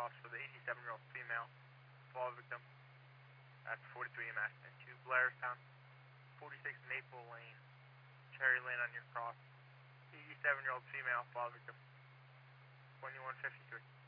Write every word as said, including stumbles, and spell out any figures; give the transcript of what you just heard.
loss for the eighty-seven-year-old female, fall victim at forty-three E M S into Blairstown, forty-six Maple Lane, Cherry Lane on your cross. eighty-seven-year-old female, fall victim, twenty-one fifty-three.